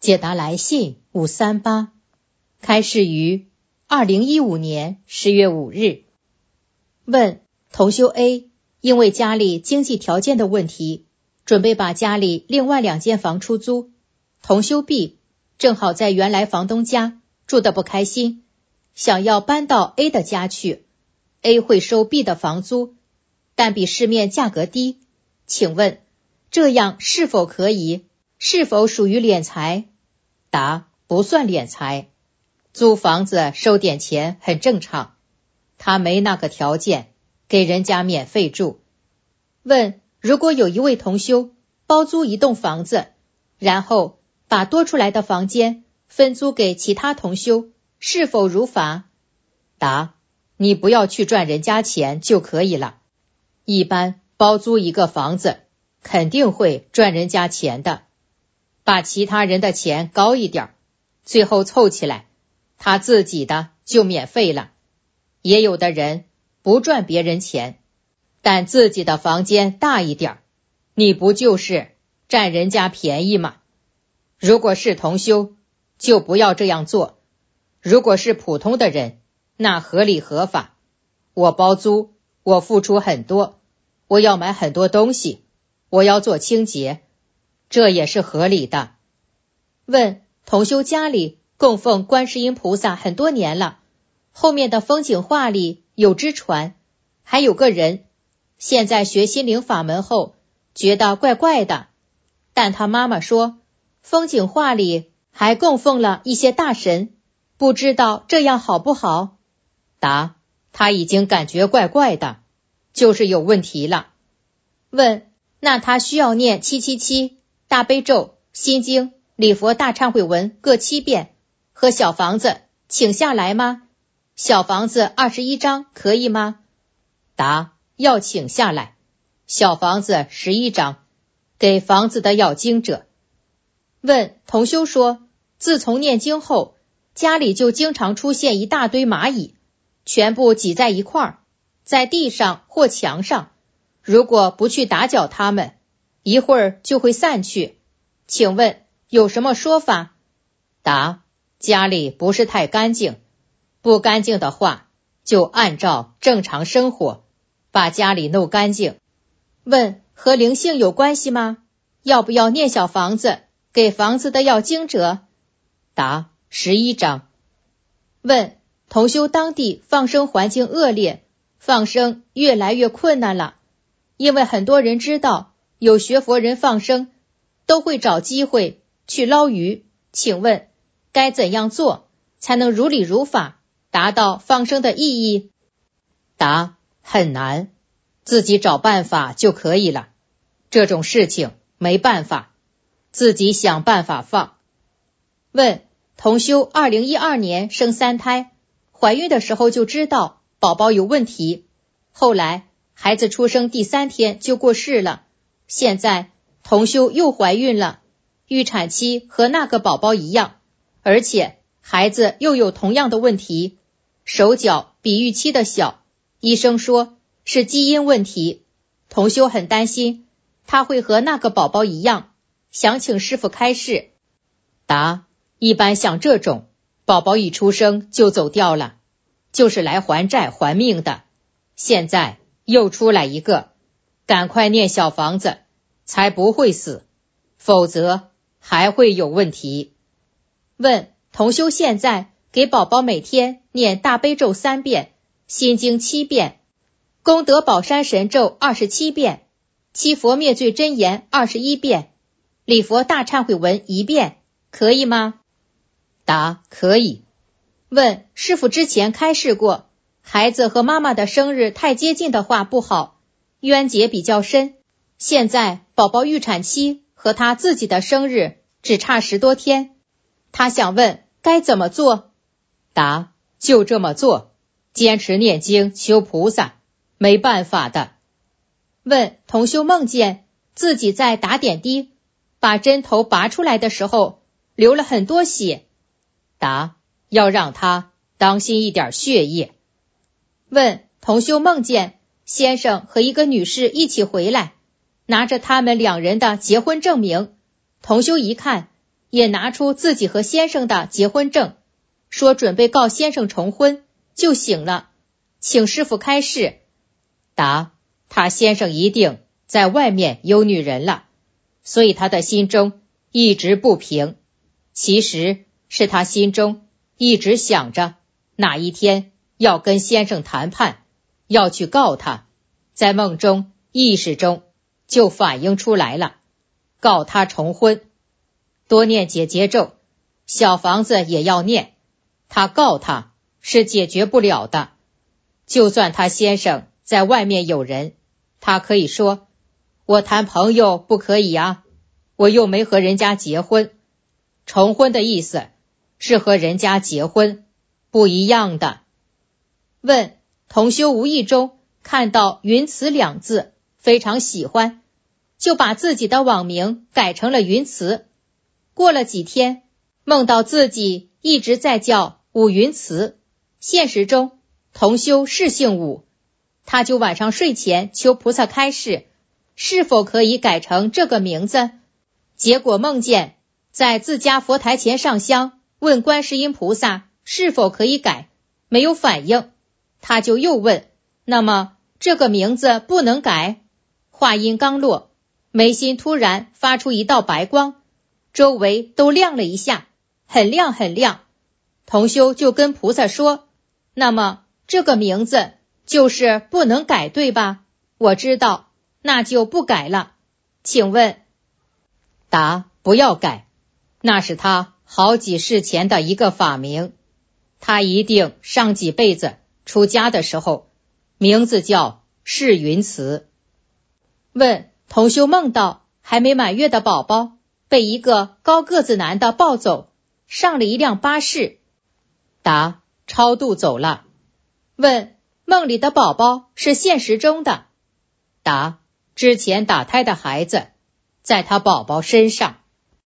解答来信538，开始于2015年10月5日。问：同修 A 因为家里经济条件的问题，准备把家里另外2间房出租。同修 B 正好在原来房东家住得不开心，想要搬到 A 的家去。A 会收 B 的房租，但比市面价格低。请问这样是否可以？是否属于敛财？答：不算敛财，租房子收点钱很正常，他没那个条件给人家免费住。问：如果有一位同修包租一栋房子，然后把多出来的房间分租给其他同修，是否如法？答：你不要去赚人家钱就可以了。一般包租一个房子肯定会赚人家钱的，把其他人的钱高一点，最后凑起来他自己的就免费了。也有的人不赚别人钱，但自己的房间大一点，你不就是占人家便宜吗？如果是同修就不要这样做，如果是普通的人那合理合法。我包租，我付出很多，我要买很多东西，我要做清洁，这也是合理的。问：同修家里供奉观世音菩萨很多年了，后面的风景画里有只船，还有个人，现在学心灵法门后觉得怪怪的，但他妈妈说风景画里还供奉了一些大神，不知道这样好不好？答：他已经感觉怪怪的，就是有问题了。问：那他需要念777大悲咒、心经、礼佛大忏悔文各7遍和小房子请下来吗？小房子21张可以吗？答：要请下来，小房子11张，给房子的要经者。问：同修说自从念经后，家里就经常出现一大堆蚂蚁，全部挤在一块儿，在地上或墙上，如果不去打搅它们，一会儿就会散去，请问有什么说法？答：家里不是太干净，不干净的话就按照正常生活，把家里弄干净。问：和灵性有关系吗？要不要念小房子给房子的要经者？答：11张。问：同修当地放生环境恶劣，放生越来越困难了，因为很多人知道有学佛人放生，都会找机会去捞鱼，请问该怎样做才能如理如法达到放生的意义？答：很难，自己找办法就可以了，这种事情没办法，自己想办法放。问：同修2012年生3胎，怀孕的时候就知道宝宝有问题，后来孩子出生第3天就过世了，现在同修又怀孕了，预产期和那个宝宝一样，而且孩子又有同样的问题，手脚比预期的小，医生说是基因问题，同修很担心他会和那个宝宝一样，想请师父开示。答：一般像这种宝宝一出生就走掉了，就是来还债还命的，现在又出来一个，赶快念小房子才不会死，否则还会有问题。问：同修现在给宝宝每天念大悲咒3遍，心经7遍，功德宝山神咒27遍，七佛灭罪真言21遍，礼佛大忏悔文1遍，可以吗？答：可以。问：师父之前开示过，孩子和妈妈的生日太接近的话不好，冤结比较深，现在宝宝预产期和他自己的生日只差10多天，他想问该怎么做？答：就这么做，坚持念经求菩萨，没办法的。问：同修梦见自己在打点滴，把针头拔出来的时候流了很多血。答：要让他当心一点血液。问：同修梦见先生和一个女士一起回来，拿着他们2人的结婚证明，同修一看也拿出自己和先生的结婚证，说准备告先生重婚，就醒了，请师父开示。答：他先生一定在外面有女人了，所以他的心中一直不平，其实是他心中一直想着哪一天要跟先生谈判，要去告他，在梦中意识中就反映出来了，告他重婚。多念解结咒，小房子也要念，他告他是解决不了的。就算他先生在外面有人，他可以说，我谈朋友不可以啊，我又没和人家结婚。重婚的意思是和人家结婚，不一样的。问：同修无意中看到云慈2字，非常喜欢，就把自己的网名改成了云慈。过了几天，梦到自己一直在叫武云慈，现实中同修是姓武，他就晚上睡前求菩萨开示，是否可以改成这个名字。结果梦见在自家佛台前上香，问观世音菩萨是否可以改，没有反应，他就又问，那么这个名字不能改？话音刚落，眉心突然发出一道白光，周围都亮了一下，很亮很亮。同修就跟菩萨说，那么这个名字就是不能改对吧？我知道，那就不改了。请问？答：不要改，那是他好几世前的一个法名，他一定上几辈子出家的时候名字叫释云慈。问：同修梦到还没满月的宝宝被一个高个子男的抱走，上了一辆巴士。答：超度走了。问：梦里的宝宝是现实中的？答：之前打胎的孩子在他宝宝身上。